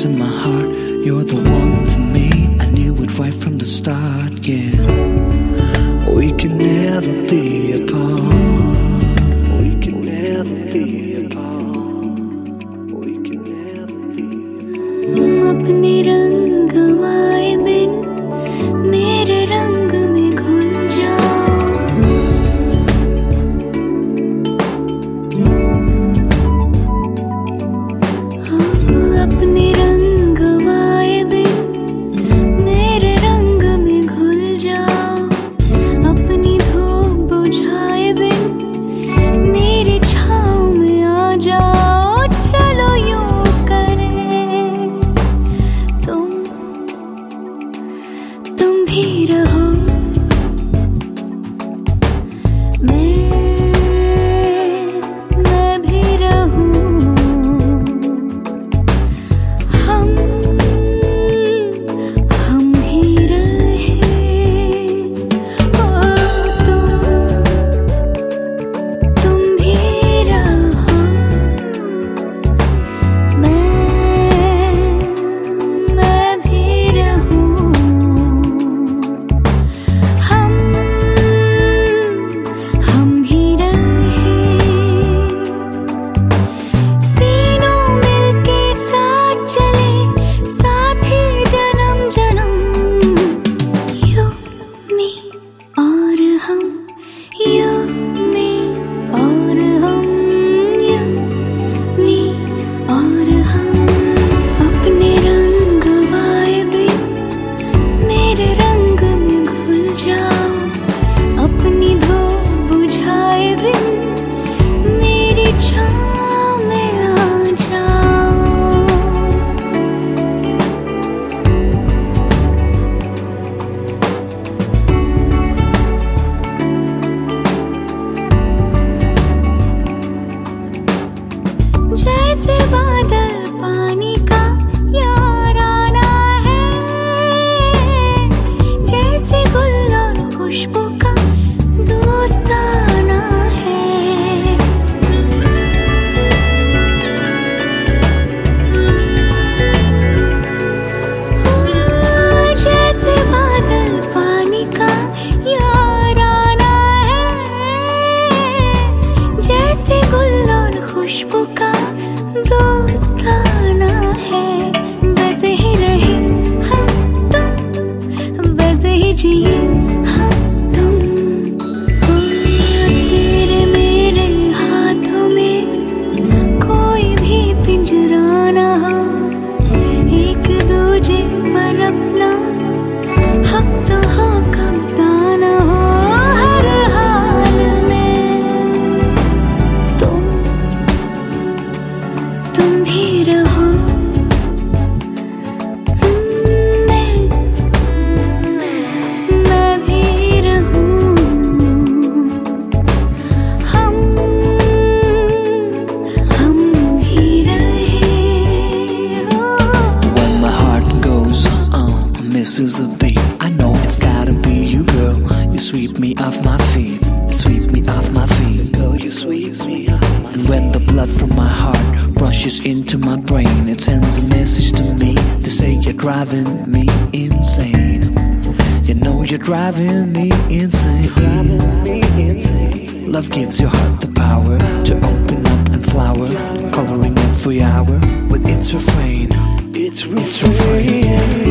place in my heart. You're the one for me. I knew it right from the start, yeah. We can never be apart. We can never be apart. We can never be apart. अपने रंग वाए बिन मेरे रंग में घुल जाओ. अपने रंग वाए बिन मेरे रंग में घुल जाओ. अपनी धूप बुझाए बिन मेरी छाँव में आ जाओ. चलो यूं करें तुम भी रहो. मैं भी रहूं. हम ही रहे. ओ तुम भी रहो. मैं भी रहूं. हम ही रहे. तीनों मिलके साथ चले साथी जन्म जन्म. You me और हम. You me और हम. You me और हम. अपने रंग वाए बिन मेरे रंग में घुल जाओ. अपनी धूप बुझाए बिन मेरी छाँव में आ जाओ. जैसे बादल पानी का याराना है. जैसे गुल और खुशबू का दोस्ताना है. जैसे बादल पानी का याराना है. जैसे गुल और खुशबू का दोस्ताना है. वैसे ही रहे हम तुम. वैसे ही जिए हम तुम. तेरे मेरे हाथों में कोई भी पिंजरा ना हो. एक दूजे पर अपना हक तो हो कब्जा ना हो. हर हाल में तुम भी रहो. मैं भी रहूं. हम भी रहे. When my heart goes misses a beat, I know it's gotta be you, girl. You sweep me off my feet. Sweep me off my feet. Girl, you sweep me off my feet. And when the blood from my heart rushes into my brain, it sends a message to me to say you're driving me insane. You know you're driving me insane. Love gives your heart the power to open up and flower, coloring every hour with its refrain. It's refrain.